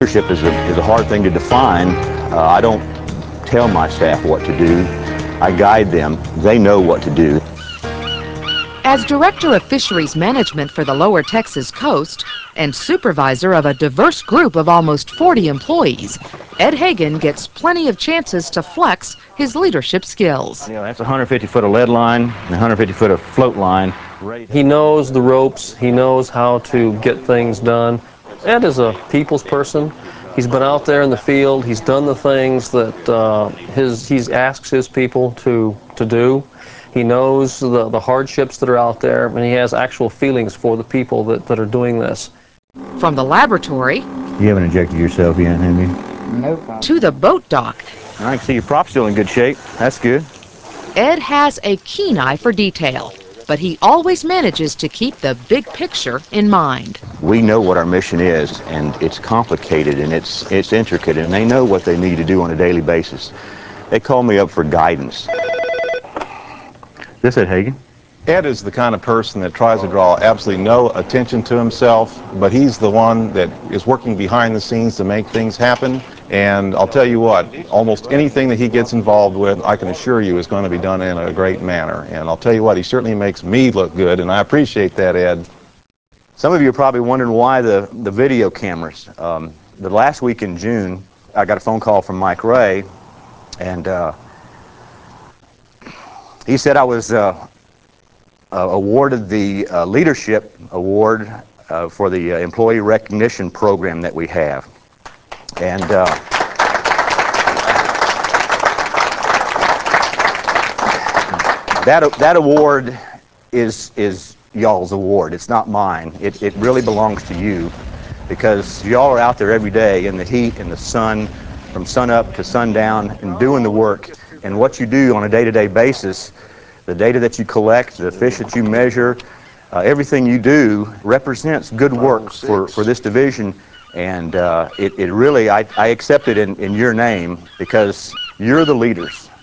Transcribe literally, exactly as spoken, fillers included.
Leadership is a, is a hard thing to define. Uh, I don't tell my staff what to do. I guide them. They know what to do. As Director of Fisheries Management for the Lower Texas Coast and supervisor of a diverse group of almost forty employees, Ed Hagan gets plenty of chances to flex his leadership skills. You know, that's one hundred fifty foot of lead line and one hundred fifty foot of float line. He knows the ropes. He knows how to get things done. Ed is a people's person. He's been out there in the field. He's done the things that uh, his he asks his people to to do. He knows the, the hardships that are out there, and he has actual feelings for the people that, that are doing this. From the laboratory You haven't injected yourself yet, have you? Nope. to the boat dock, I can see your prop's still in good shape. That's good. Ed has a keen eye for detail, but he always manages to keep the big picture in mind. We know what our mission is, and it's complicated and it's it's intricate, and they know what they need to do on a daily basis. They call me up for guidance. This Ed Hagan? Ed is the kind of person that tries to draw absolutely no attention to himself, but he's the one that is working behind the scenes to make things happen. And I'll tell you what, almost anything that he gets involved with, I can assure you, is going to be done in a great manner. And I'll tell you what, he certainly makes me look good, and I appreciate that, Ed. Some of you are probably wondering why the, the video cameras. Um, the last week in June, I got a phone call from Mike Ray, and uh, he said I was uh, uh, awarded the uh, Leadership Award uh, for the uh, Employee Recognition Program that we have. And uh, that, that award is, is y'all's award. It's not mine. It, it really belongs to you, because y'all are out there every day in the heat, in the sun, from sun up to sundown, and doing the work. And what you do on a day-to-day basis, the data that you collect, the fish that you measure, uh, everything you do represents good work for, for this division. And uh, it, it really, I, I accept it in, in your name, because you're the leaders.